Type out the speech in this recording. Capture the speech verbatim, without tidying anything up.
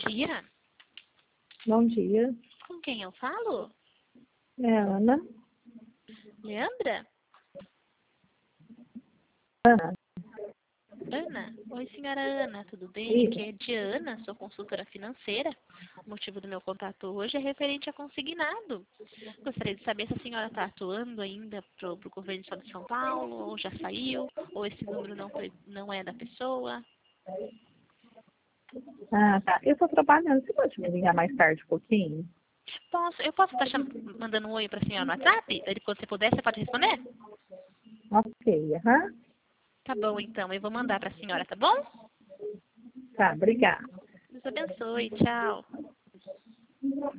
dia. Bom dia. Com quem eu falo? É Ana. Leandra? Ana. Ana? Oi, senhora Ana, tudo bem? Isso. Aqui é Diana, sou consultora financeira. O motivo do meu contato hoje é referente a consignado. Gostaria de saber se a senhora está atuando ainda para o governo do estado de São Paulo, ou já saiu, ou esse número não, foi, não é da pessoa. Ah, tá. Eu estou trabalhando. Você pode me ligar mais tarde um pouquinho? Posso, eu posso estar cham... mandando um oi para a senhora no WhatsApp? Ele, quando você puder, você pode responder? Ok, aham. Tá bom, então. Eu vou mandar para a senhora, tá bom? Tá, obrigada. Deus abençoe. Tchau.